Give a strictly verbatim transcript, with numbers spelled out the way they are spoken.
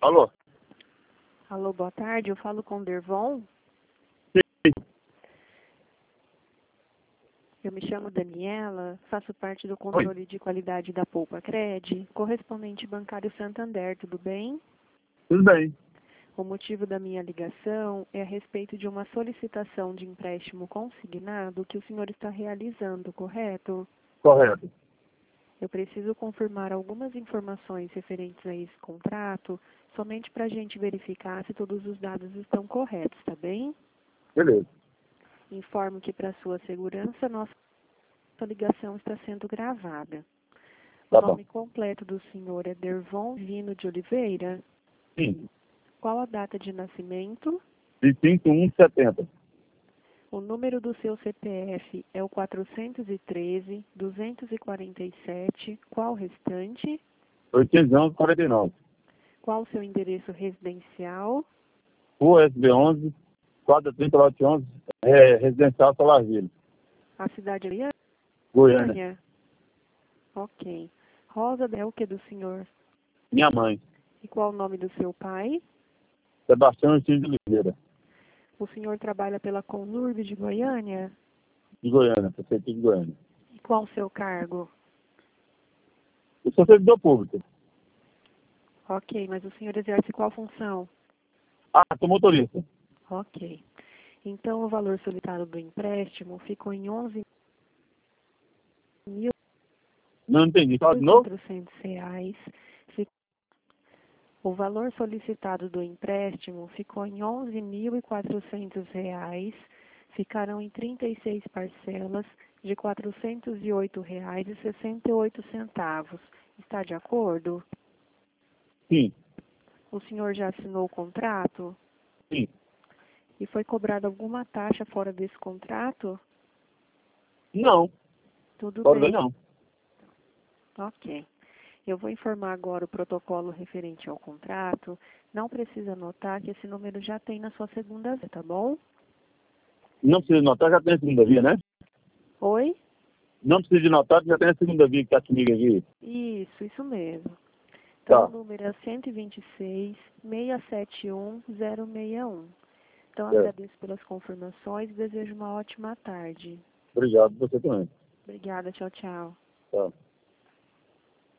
Alô? Alô, boa tarde. Eu falo com o Dervon. Sim. Eu me chamo Daniela, faço parte do controle Oi. de qualidade da Poupa Cred, correspondente bancário Santander, tudo bem? Tudo bem. O motivo da minha ligação é a respeito de uma solicitação de empréstimo consignado que o senhor está realizando, correto? Correto. Eu preciso confirmar algumas informações referentes a esse contrato, somente para a gente verificar se todos os dados estão corretos, tá bem? Beleza. Informo que, para sua segurança, nossa ligação está sendo gravada. O Tá nome bom. completo do senhor é Dervon Vino de Oliveira. Sim. Qual a data de nascimento? vinte e cinco, um, setenta. O número do seu C P F é o quatrocentos e treze, duzentos e quarenta e sete. Qual o restante? oitocentos e onze, quarenta e nove. Qual o seu endereço residencial? Rua S B onze, quadra trinta, lote onze, é, residencial Solarville, A cidade de Goiânia. Goiânia? Ok. Rosa é o que do senhor? Minha mãe, E qual o nome do seu pai? Sebastião Ortiz de Oliveira, O senhor trabalha pela Conurb de Goiânia? de Goiânia, prefeitura de Goiânia. E qual o seu cargo? Eu sou servidor público. Ok, mas o senhor exerce qual função? Ah, sou motorista. Ok. Então, o valor solicitado do empréstimo ficou em onze mil Não entendi. Fala e de novo? quatrocentos reais. Fi- O valor solicitado do empréstimo ficou em onze mil e quatrocentos reais. Ficaram em trinta e seis parcelas de quatrocentos e oito reais e sessenta e oito centavos. Está de acordo? Sim. O senhor já assinou o contrato? Sim. E foi cobrada alguma taxa fora desse contrato? Não. Tudo Pode ver, bem. não. Ok. Eu vou informar agora o protocolo referente ao contrato. Não precisa anotar que esse número já tem na sua segunda via, tá bom? Não precisa notar, já tem a segunda via, né? Oi? Não precisa de notar, que já tem a segunda via que está comigo aqui. Isso, isso mesmo. Então, o Tá. número é cento e vinte e seis, seiscentos e setenta e um, zero sessenta e um. Então, É. agradeço pelas confirmações e desejo uma ótima tarde. Obrigado, você também. Obrigada, tchau, tchau. Tá.